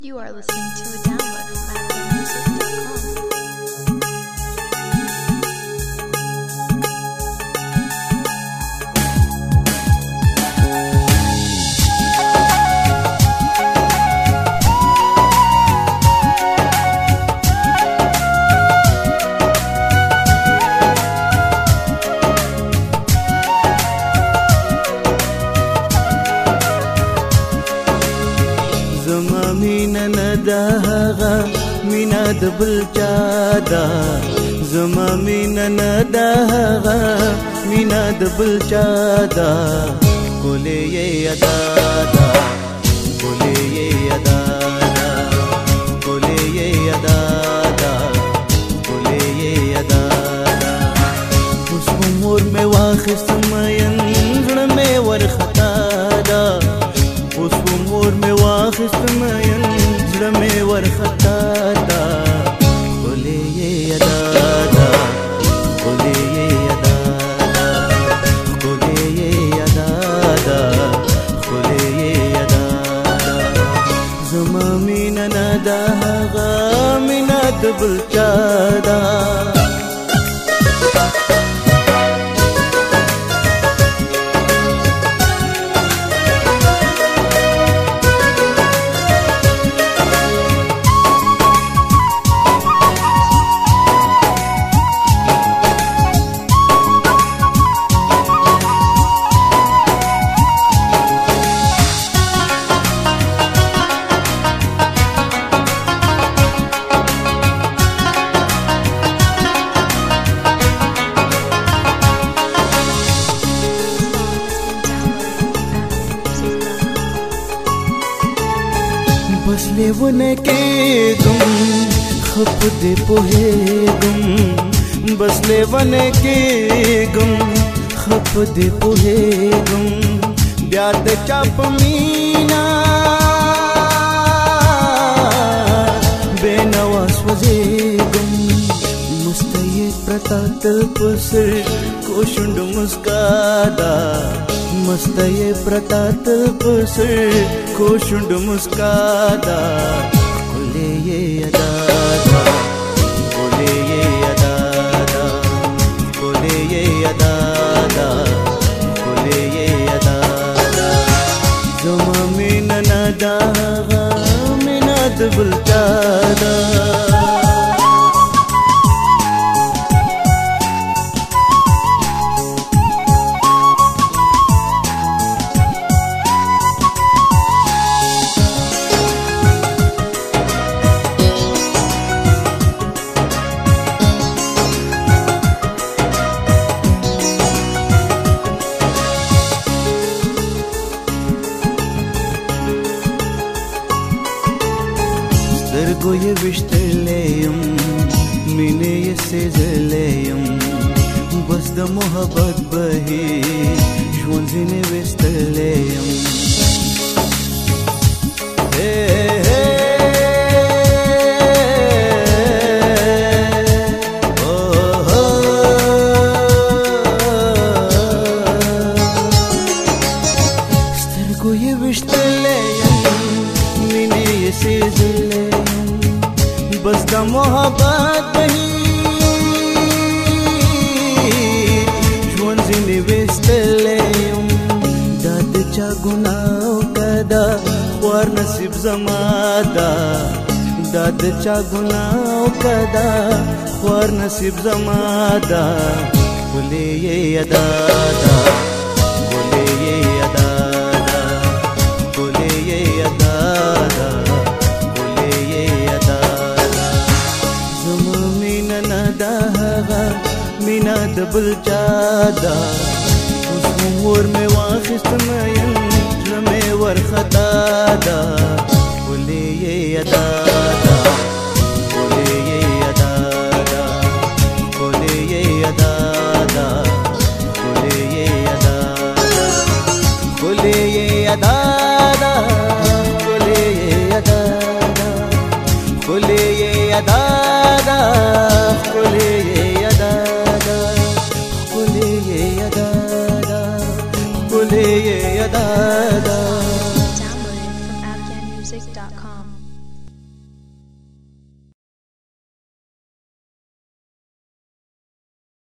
You are listening to a download from AfroMusic.com. مینا نداغا مینا دبل چادا زما مینا نداغا مینا دبل چادا کوله یادا دا کوله یادا دا کوله یادا دا کوله یادا اوس عمر می واخست مین زړه می ورختا دا اوس عمر می واخست مین زړه می ورختا دا کوله یادا دا کوله یادا دا کوله یادا دا کوله یادا دا زما مینا ندا غا مینا دبل چادا बस लेवने के गुम खप दे पोहे गुम बस लेवने के गुम खप दे पोहे गुम ब्याद चाप मीना बेनवास वजे गुम मुस्तये प्रतातल पसर कोशुंड मुस्कादा मस्तये प्रतातल पसर कोशुंड मुस्कादा कोले यदा दा कोले यदा दा कोले यदा दा कोले यदा दा जमा मिन नदा मिन दबल चादा سترګو یې وشتلې يم مینې یې سېزلې يم بس د محبت بهي ژوند ځینې وستلې يم سترګو یې وشتلې يم مینې یې سېزلې बस द मोहब्बत बही ژوند ځینې وستلې یم دا د چا ګناه کدا ور نصیب زما دا دا د چا ګناه کدا ور نصیب زما دا کوله یادا دا کوله یادا دا کوله یادا دا مینا دبل چادا اوس عمر می واخست مین زړه می ورختا دا کوله یادا